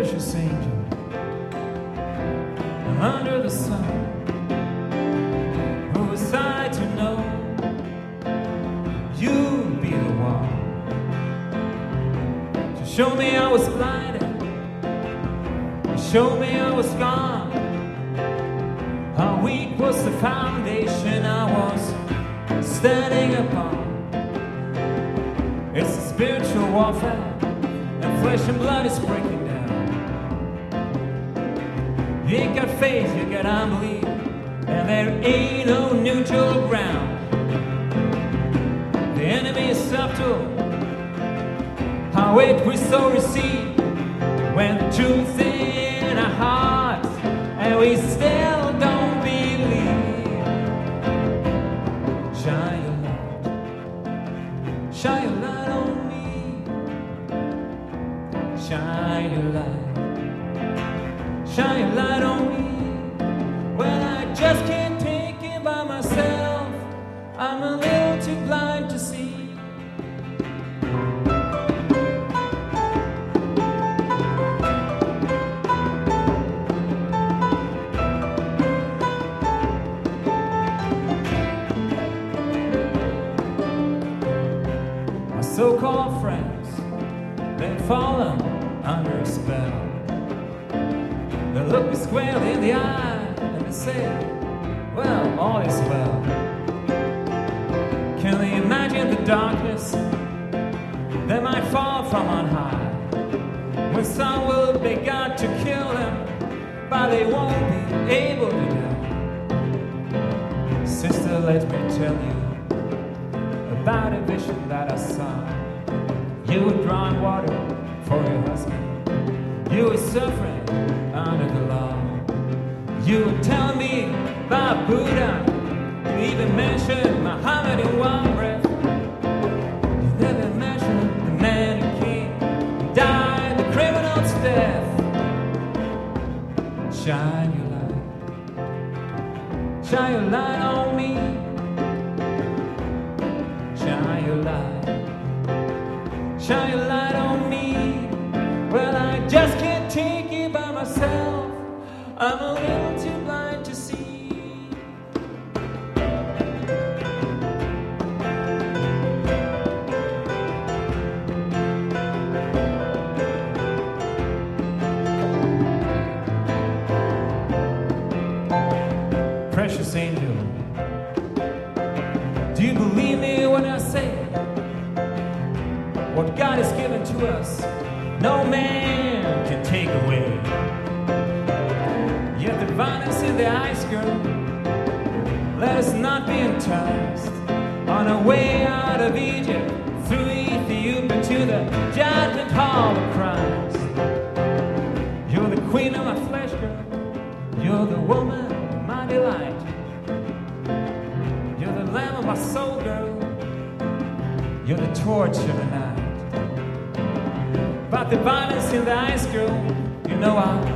precious angel under the sun. Who was I to know you'd be the one to show me I was blinded, to show me I was gone? How weak was the foundation I was standing upon? It's a spiritual warfare, and flesh and blood is breaking down. You ain't got faith, you got unbelief, and there ain't no neutral ground. The enemy is subtle, how it we so receive when the truth in our hearts, and we still don't believe. Shine your light, shine your light on me. Shine your light, shine your light on me. Well, I just can't take it by myself, I'm a little too blind to see. My so-called friends, they've fallen under a spell. They look me squarely in the eye and they say, well, all is well. Can they imagine the darkness that might fall from on high, when some will be God to kill them, but they won't be able to die? Sister, let me tell you about a vision that I saw. You were drawing water for your husband, you were suffering under the law. You were telling me about Buddha, you even mentioned Muhammad in one breath. You never mentioned the man who came and died the criminal's death. Shine your light, shine your light on me. Shine your light, shine your light on me. Well, I just can't take it by myself, I'm a little too blind to see. Precious angel, do you believe me when I say what God has given to us, no man can take away? Yet the violence in the ice, girl, let us not be enticed on our way out of Egypt, through Ethiopia to the judgment hall of Christ. You're the queen of my flesh, girl, you're the woman of my delight. You're the lamb of my soul, girl, you're the torch of the night. But the violence in the ice, girl, you know I